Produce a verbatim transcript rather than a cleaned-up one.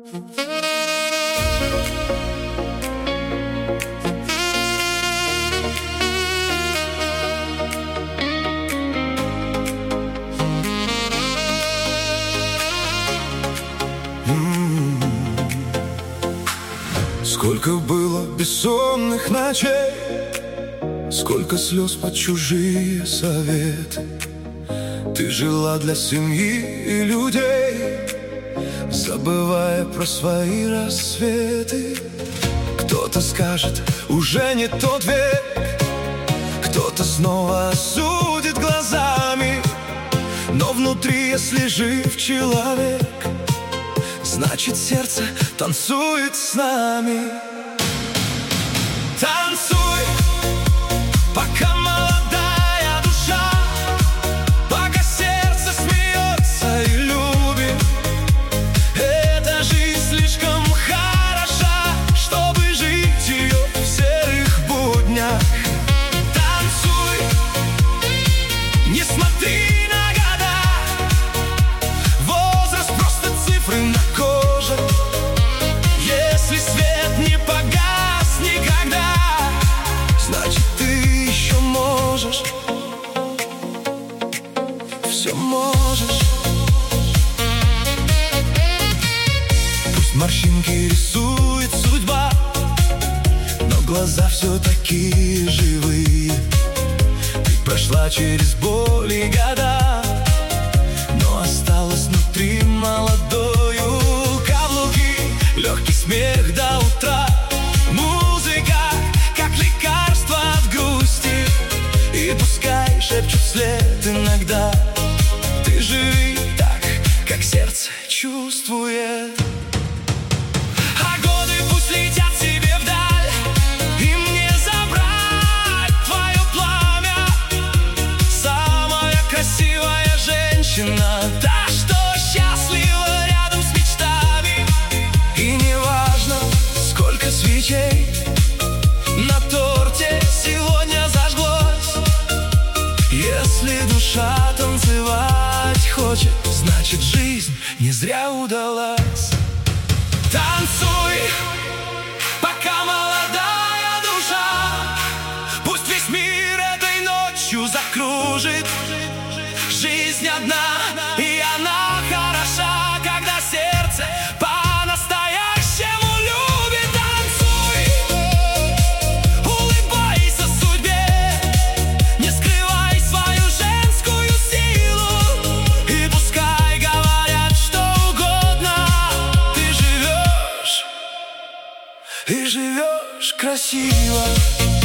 Сколько было бессонных ночей, сколько слез под чужие советы. Ты жила для семьи и людей, забывая про свои рассветы. Кто-то скажет, уже не тот век, кто-то снова осудит глазами. Но внутри, если жив человек, значит, сердце танцует с нами. Танцуй, пока молодая душа, пока сердце смеется и любит. Эта жизнь слишком хороша, чтобы жить ее в серых буднях. Танцуй, не смотри на года, возраст просто цифры на коже. Если свет не погас никогда, значит, ты еще можешь, все можешь. Пусть морщинки рисует судьба, но глаза все такие живые. Ты прошла через боль и года, но осталась внутри молодою. Каблуки, легкий смех до утра, музыка, как лекарство от грусти. И пускай шепчут вслед иногда, ты живи так, как сердце чувствует. А годы пусть летят себе вдаль, им не забрать твое пламя. Самая красивая женщина, та, что счастлива рядом с мечтами. И не важно, сколько свечей на торте сегодня зажглось. Если душа танцевать хочет, значит, жизнь не зря удалась. Танцуй, пока молодая душа, пусть весь мир этой ночью закружит. Жизнь одна, и она хороша, когда сердце по-настоящему любит. Танцуй, улыбайся судьбе, не скрывай свою женскую силу. И пускай говорят что угодно, ты живешь, и живешь красиво.